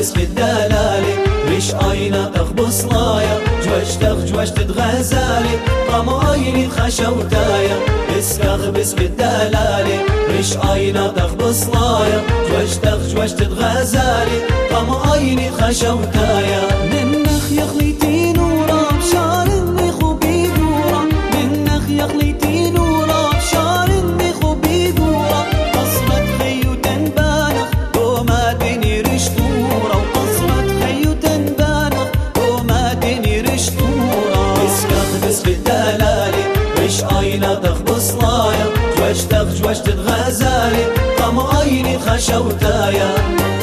بس الدلالي ريش عينا تخبص لايا جوشت تغزالي قام عيني خشوتايا بس الدلالي ريش عينا تخبص لايا جوشت تغزالي قام عيني خشوتايا منخ يخليتي نورا بشعر النخو بيدورا منخ يخليتي نورا بشعر النخو بيدورا قصرت خيو تنبانخ وما ديني رشتورا وقصرت خيو تنبانخ وما ديني رشتورا بس الدلالي ريش عينا تخبص لايا جوشت تغزالي قام عيني خشوتايا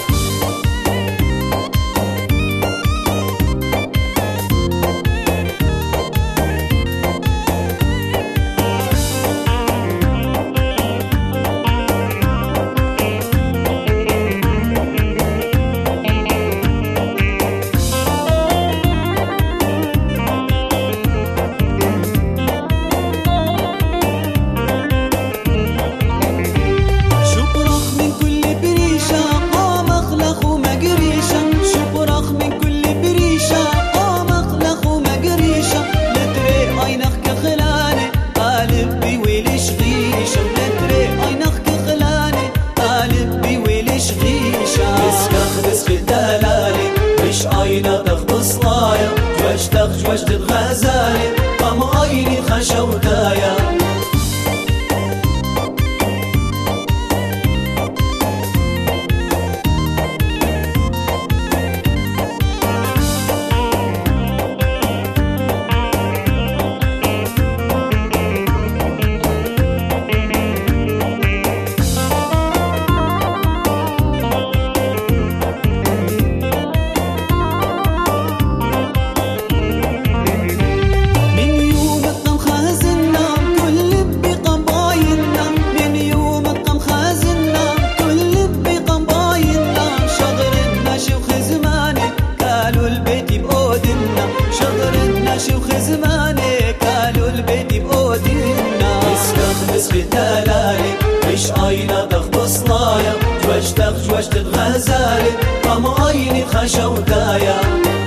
عينا تخبص لايا جوشت تغزالي قام عيني خشوتايا بس الدلالي ريش عينا تخبص لايا جوشت تغزالي قام عيني خشوتايا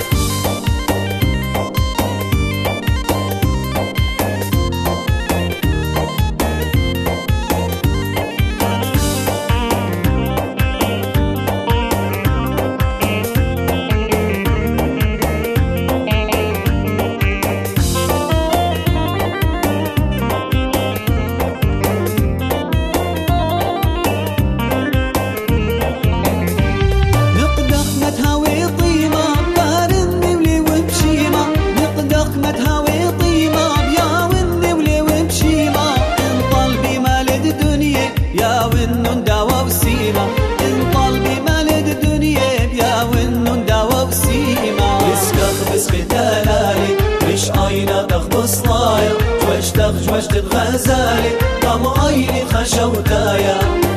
بس الدلالي ريش عينا تخبص لايا جوشت تغزالي قام عيني خشوتايا